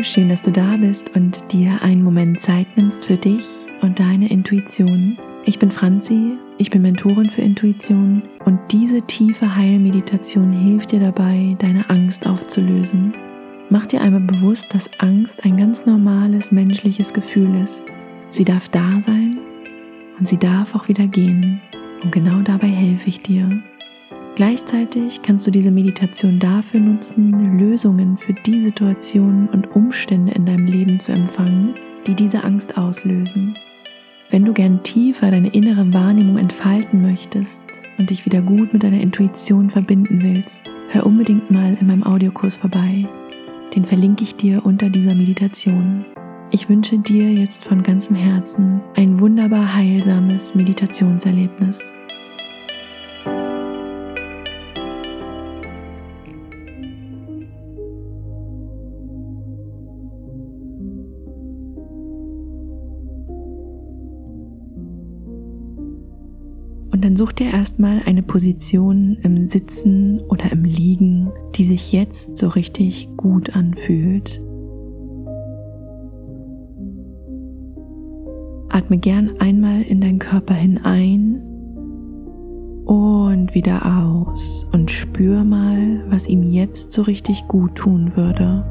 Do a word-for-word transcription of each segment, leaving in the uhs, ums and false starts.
schön, dass du da bist und dir einen Moment Zeit nimmst für dich und deine Intuition. Ich bin Franzi, ich bin Mentorin für Intuition und diese tiefe Heilmeditation hilft dir dabei, deine Angst aufzulösen. Mach dir einmal bewusst, dass Angst ein ganz normales menschliches Gefühl ist. Sie darf da sein und sie darf auch wieder gehen. Und genau dabei helfe ich dir. Gleichzeitig kannst du diese Meditation dafür nutzen, Lösungen für die Situationen und Umstände in deinem Leben zu empfangen, die diese Angst auslösen. Wenn du gern tiefer deine innere Wahrnehmung entfalten möchtest und dich wieder gut mit deiner Intuition verbinden willst, hör unbedingt mal in meinem Audiokurs vorbei. Den verlinke ich dir unter dieser Meditation. Ich wünsche dir jetzt von ganzem Herzen ein wunderbar heilsames Meditationserlebnis. Und dann such dir erstmal eine Position im Sitzen oder im Liegen, die sich jetzt so richtig gut anfühlt. Atme gern einmal in deinen Körper hinein und wieder aus und spür mal, was ihm jetzt so richtig gut tun würde.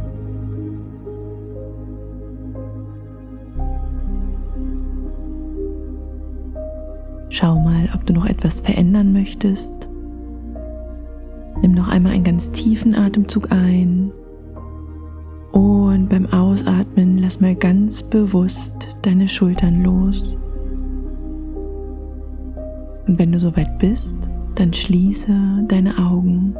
Schau mal, ob du noch etwas verändern möchtest. Nimm noch einmal einen ganz tiefen Atemzug ein und beim Ausatmen lass mal ganz bewusst deine Schultern los. Und wenn du soweit bist, dann schließe deine Augen.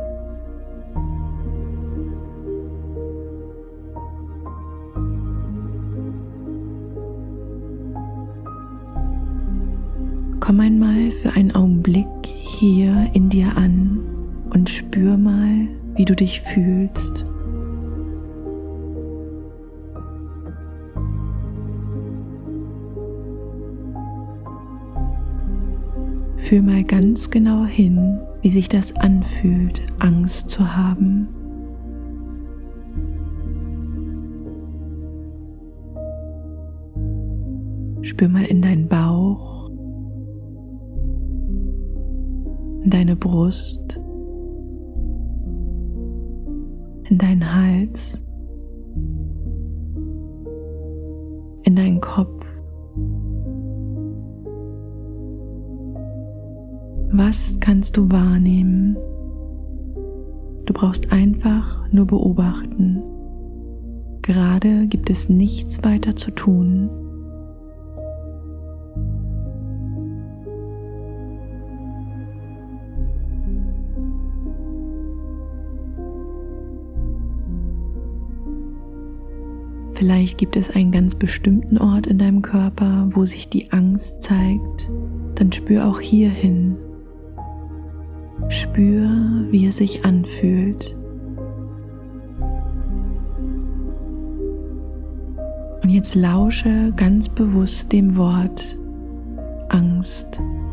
Komm einmal für einen Augenblick hier in dir an und spür mal, wie du dich fühlst. Fühl mal ganz genau hin, wie sich das anfühlt, Angst zu haben. Spür mal in deinen Bauch, in deine Brust, in deinen Hals, in deinen Kopf. Was kannst du wahrnehmen? Du brauchst einfach nur beobachten. Gerade gibt es nichts weiter zu tun. Vielleicht gibt es einen ganz bestimmten Ort in deinem Körper, wo sich die Angst zeigt. Dann spür auch hier hin. Spür, wie es sich anfühlt. Und jetzt lausche ganz bewusst dem Wort Angst.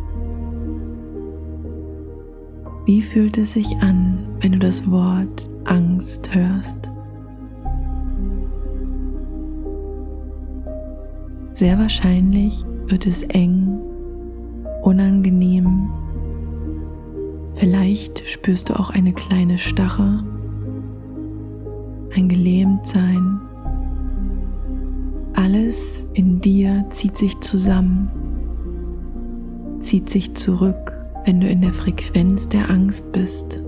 Wie fühlt es sich an, wenn du das Wort Angst hörst? Sehr wahrscheinlich wird es eng, unangenehm. Vielleicht spürst du auch eine kleine Starre, ein Gelähmtsein. Alles in dir zieht sich zusammen, zieht sich zurück, wenn du in der Frequenz der Angst bist.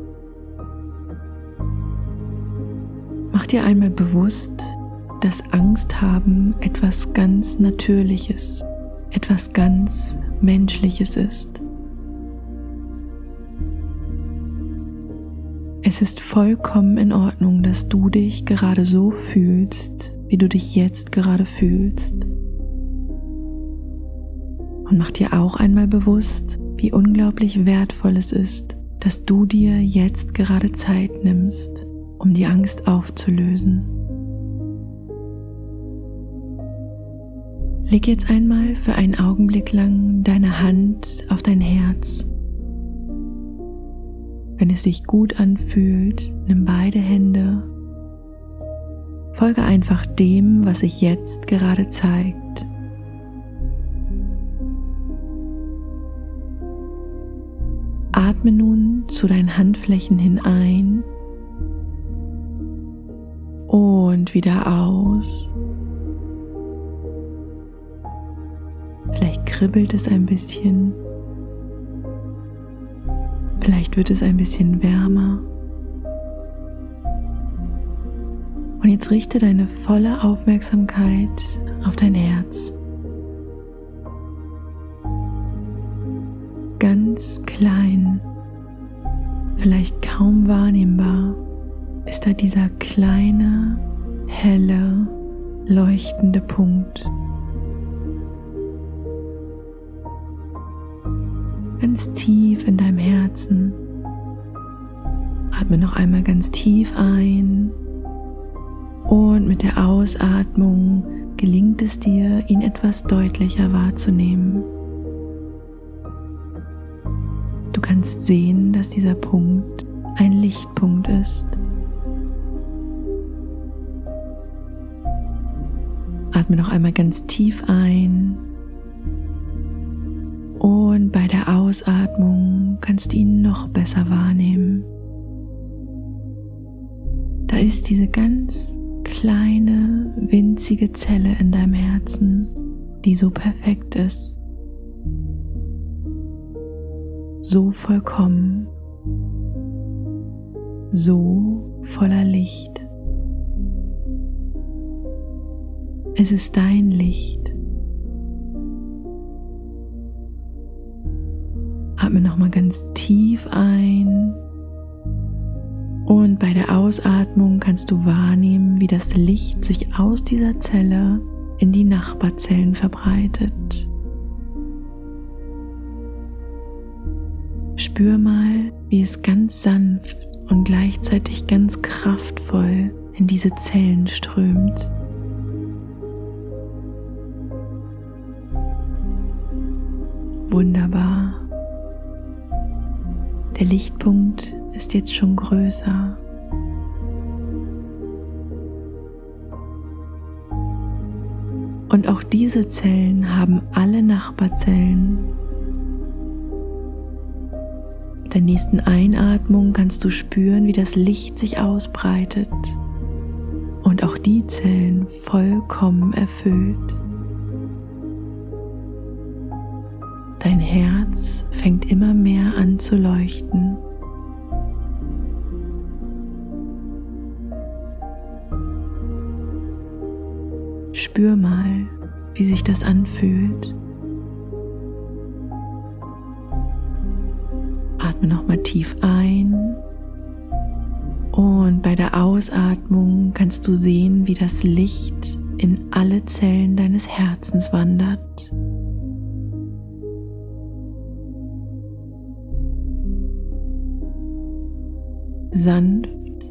Mach dir einmal bewusst, dass Angst haben etwas ganz Natürliches, etwas ganz Menschliches ist. Es ist vollkommen in Ordnung, dass du dich gerade so fühlst, wie du dich jetzt gerade fühlst. Und mach dir auch einmal bewusst, wie unglaublich wertvoll es ist, dass du dir jetzt gerade Zeit nimmst, um die Angst aufzulösen. Leg jetzt einmal für einen Augenblick lang deine Hand auf dein Herz. Wenn es sich gut anfühlt, nimm beide Hände folge einfach dem, was sich jetzt gerade zeigt. Atme nun zu deinen Handflächen hin ein und wieder aus. Vielleicht kribbelt es ein bisschen. Vielleicht wird es ein bisschen wärmer. Und jetzt richte deine volle Aufmerksamkeit auf dein Herz. Ganz klein, vielleicht kaum wahrnehmbar, ist da dieser kleine, helle, leuchtende Punkt. Ganz tief in deinem Herzen. Atme noch einmal ganz tief ein und mit der Ausatmung gelingt es dir, ihn etwas deutlicher wahrzunehmen. Du kannst sehen, dass dieser Punkt ein Lichtpunkt ist. Atme noch einmal ganz tief ein und bei der Ausatmung kannst du ihn noch besser wahrnehmen. Da ist diese ganz kleine, winzige Zelle in deinem Herzen, die so perfekt ist, so vollkommen, so voller Licht. Es ist dein Licht. Atme nochmal ganz tief ein und bei der Ausatmung kannst du wahrnehmen, wie das Licht sich aus dieser Zelle in die Nachbarzellen verbreitet. Spür mal, wie es ganz sanft und gleichzeitig ganz kraftvoll in diese Zellen strömt. Wunderbar. Der Lichtpunkt ist jetzt schon größer. Und auch diese Zellen haben alle Nachbarzellen. Mit der nächsten Einatmung kannst du spüren, wie das Licht sich ausbreitet und auch die Zellen vollkommen erfüllt. Dein Herz fängt immer mehr an zu leuchten. Spür mal, wie sich das anfühlt. Atme nochmal tief ein und bei der Ausatmung kannst du sehen, wie das Licht in alle Zellen deines Herzens wandert. Sanft,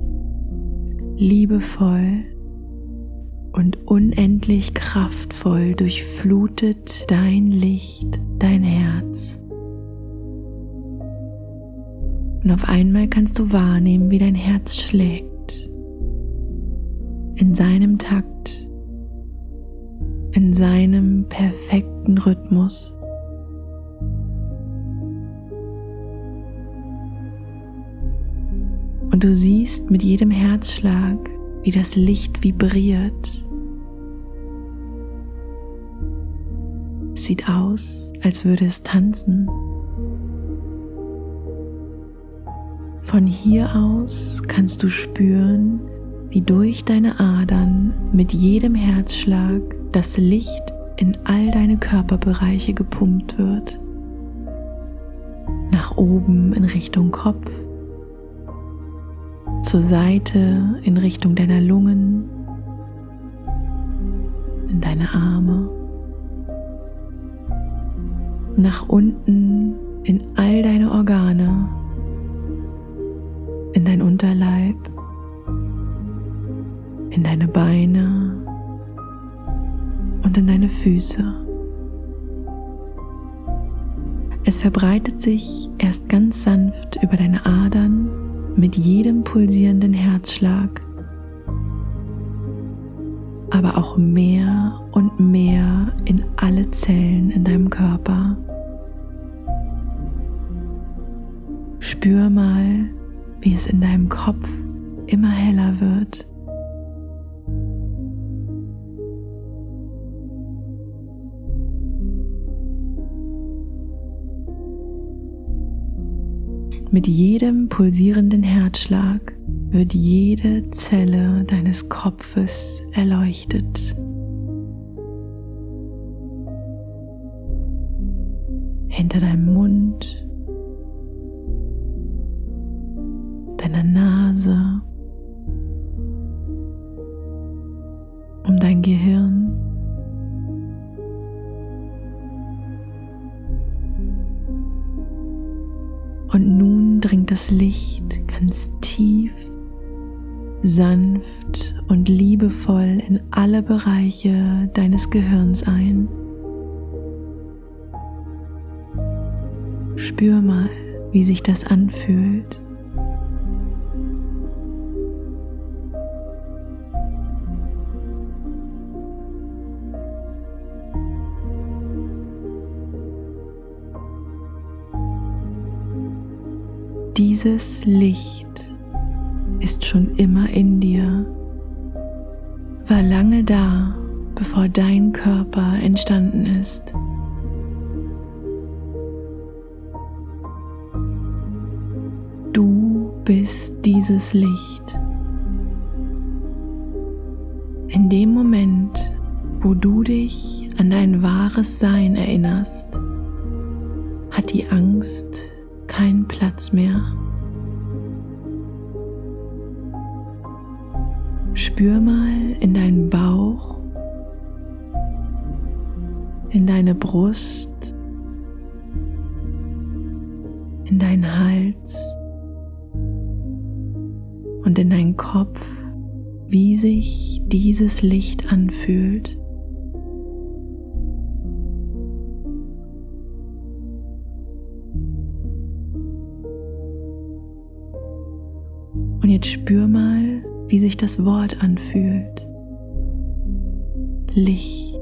liebevoll und unendlich kraftvoll durchflutet dein Licht dein Herz. Und auf einmal kannst du wahrnehmen, wie dein Herz schlägt. In seinem Takt, in seinem perfekten Rhythmus. Und du siehst mit jedem Herzschlag, wie das Licht vibriert. Es sieht aus, als würde es tanzen. Von hier aus kannst du spüren, wie durch deine Adern mit jedem Herzschlag das Licht in all deine Körperbereiche gepumpt wird. Nach oben in Richtung Kopf, zur Seite in Richtung deiner Lungen, in deine Arme, nach unten in all deine Organe, in dein Unterleib, in deine Beine und in deine Füße. Es verbreitet sich erst ganz sanft über deine Adern mit jedem pulsierenden Herzschlag. aber auch mehr und mehr in alle Zellen in deinem Körper. Spür mal, wie es in deinem Kopf immer heller wird. Mit jedem pulsierenden Herzschlag wird jede Zelle deines Kopfes erleuchtet. Hinter deinem Mund, deiner Nase, um dein Gehirn, und nun dringt das Licht ganz tief, sanft und liebevoll in alle Bereiche deines Gehirns ein. Spür mal, wie sich das anfühlt. Dieses Licht ist schon immer in dir, war lange da, bevor dein Körper entstanden ist. Du bist dieses Licht. In dem Moment, wo du dich an dein wahres Sein erinnerst, hat die Angst keinen Platz mehr. Spür mal in deinen Bauch, in deine Brust, in deinen Hals und in deinen Kopf, wie sich dieses Licht anfühlt. Und jetzt spür mal, wie sich das Wort anfühlt. Licht.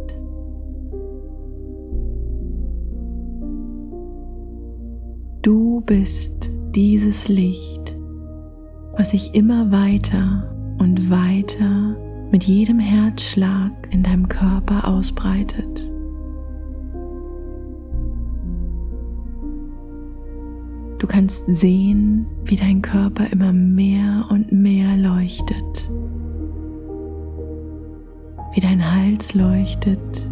Du bist dieses Licht, was sich immer weiter und weiter mit jedem Herzschlag in deinem Körper ausbreitet. Du kannst sehen, wie dein Körper immer mehr und mehr leuchtet, wie dein Hals leuchtet,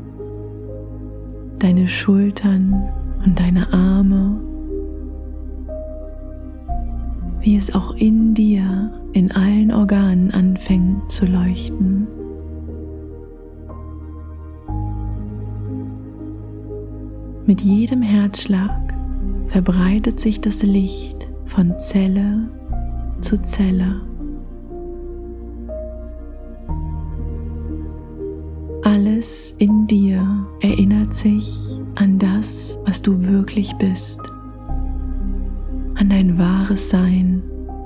deine Schultern und deine Arme, wie es auch in dir, in allen Organen anfängt zu leuchten. Mit jedem Herzschlag verbreitet sich das Licht von Zelle zu Zelle. Alles in dir erinnert sich an das, was du wirklich bist, an dein wahres Sein.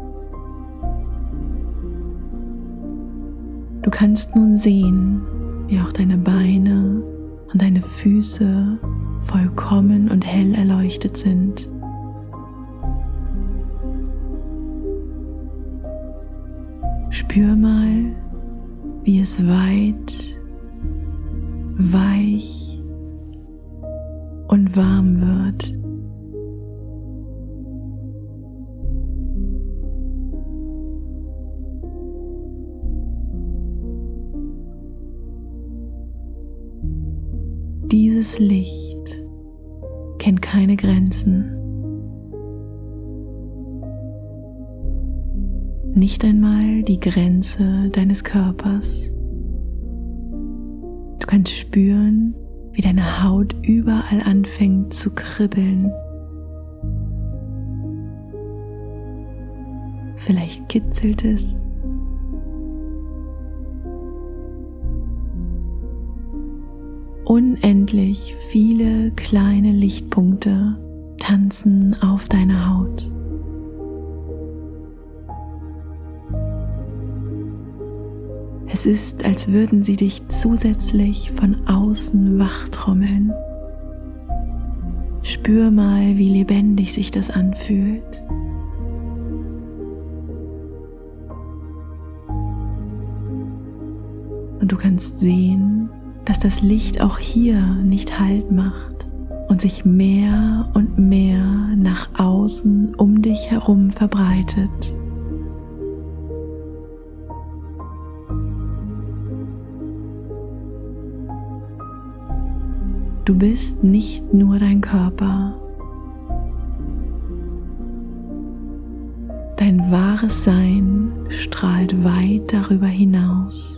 Du kannst nun sehen, wie auch deine Beine und deine Füße vollkommen und hell erleuchtet sind. Spür mal, wie es weit, weich und warm wird. Dieses Licht kennt keine Grenzen. Nicht einmal die Grenze deines Körpers. Du kannst spüren, wie deine Haut überall anfängt zu kribbeln. Vielleicht kitzelt es. Unendlich viele kleine Lichtpunkte tanzen auf deiner Haut. Es ist, als würden sie dich zusätzlich von außen wachtrommeln. Spür mal, wie lebendig sich das anfühlt. Und du kannst sehen, dass das Licht auch hier nicht Halt macht und sich mehr und mehr nach außen um dich herum verbreitet. Du bist nicht nur dein Körper. Dein wahres Sein strahlt weit darüber hinaus.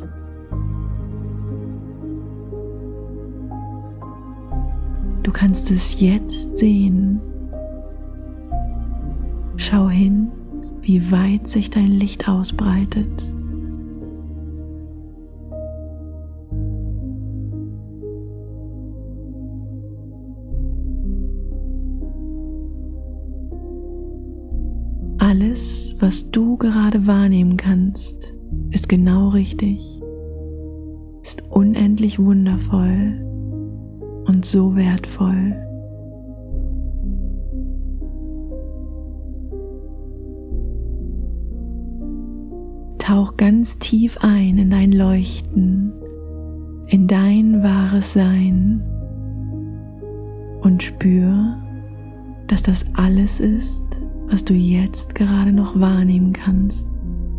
Du kannst es jetzt sehen. Schau hin, wie weit sich dein Licht ausbreitet. Alles, was du gerade wahrnehmen kannst, ist genau richtig, ist unendlich wundervoll und so wertvoll. Tauch ganz tief ein in dein Leuchten, in dein wahres Sein und spür, dass das alles ist, was du jetzt gerade noch wahrnehmen kannst.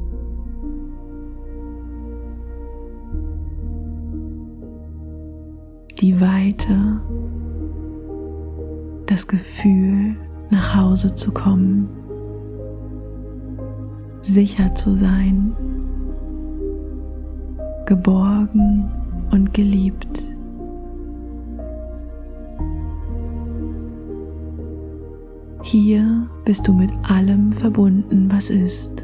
Die Weite, das Gefühl, nach Hause zu kommen, sicher zu sein, geborgen und geliebt. Hier bist du mit allem verbunden, was ist.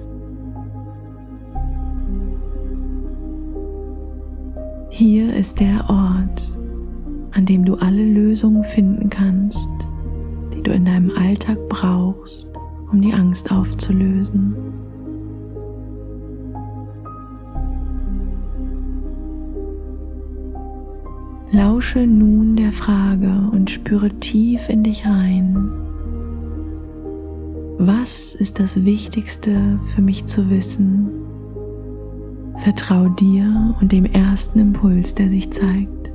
Hier ist der Ort, an dem du alle Lösungen finden kannst, die du in deinem Alltag brauchst, um die Angst aufzulösen. Lausche nun der Frage und spüre tief in dich rein. Was ist das Wichtigste für mich zu wissen? Vertrau dir und dem ersten Impuls, der sich zeigt.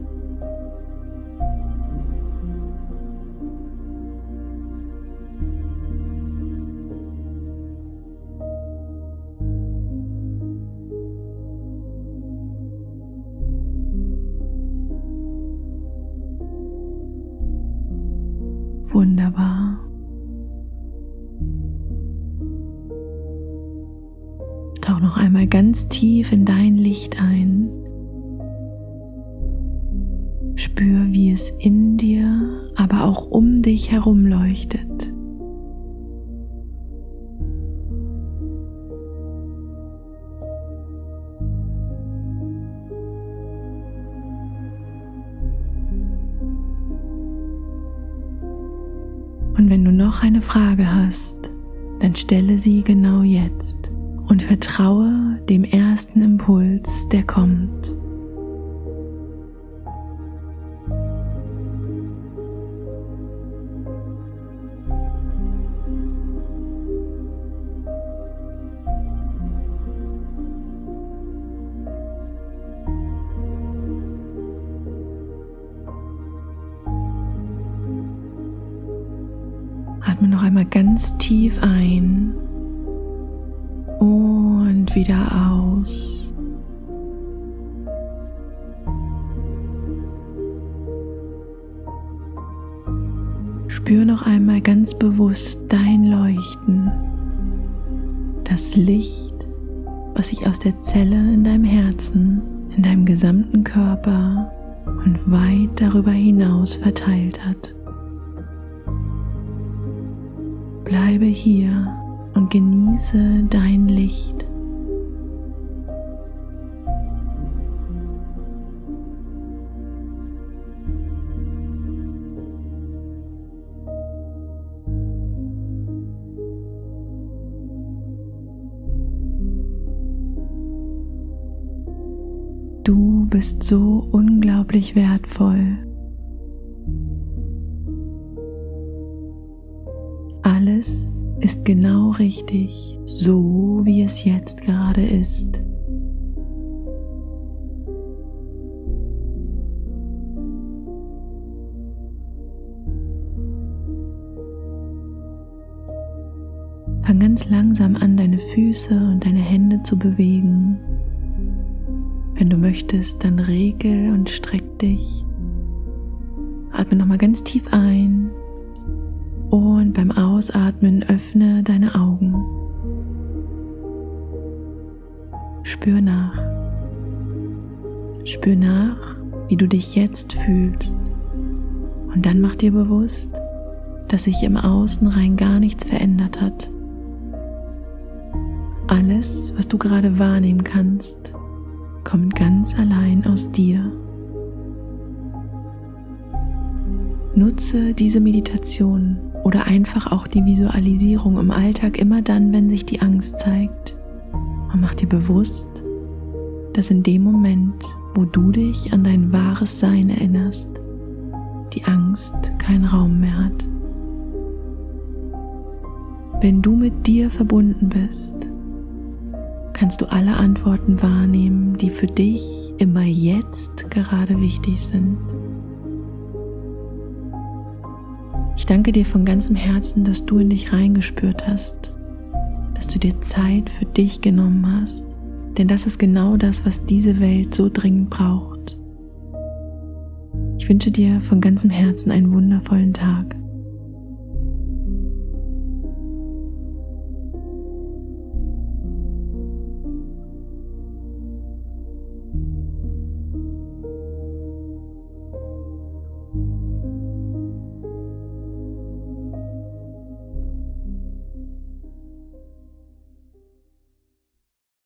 Wunderbar. Tauch noch einmal ganz tief in dein Licht ein. Spür, wie es in dir, aber auch um dich herum leuchtet. Und wenn du noch eine Frage hast, dann stelle sie genau jetzt und vertraue dem ersten Impuls, der kommt. Atme noch einmal ganz tief ein und wieder aus. Spür noch einmal ganz bewusst dein Leuchten, das Licht, was sich aus der Zelle in deinem Herzen, in deinem gesamten Körper und weit darüber hinaus verteilt hat. Bleibe hier und genieße dein Licht. bist so unglaublich wertvoll. Alles ist genau richtig, so wie es jetzt gerade ist. Fang ganz langsam an, deine Füße und deine Hände zu bewegen. Wenn du möchtest, dann regel und streck dich. Atme nochmal ganz tief ein und beim Ausatmen öffne deine Augen. Spür nach. Spür nach, wie du dich jetzt fühlst. Und dann mach dir bewusst, dass sich im Außen rein gar nichts verändert hat. Alles, was du gerade wahrnehmen kannst, kommt ganz allein aus dir. Nutze diese Meditation oder einfach auch die Visualisierung im Alltag immer dann, wenn sich die Angst zeigt. Und mach dir bewusst, dass in dem Moment, wo du dich an dein wahres Sein erinnerst, die Angst keinen Raum mehr hat. Wenn du mit dir verbunden bist, kannst du alle Antworten wahrnehmen, die für dich immer jetzt gerade wichtig sind. Ich danke dir von ganzem Herzen, dass du in dich reingespürt hast, dass du dir Zeit für dich genommen hast, denn das ist genau das, was diese Welt so dringend braucht. Ich wünsche dir von ganzem Herzen einen wundervollen Tag.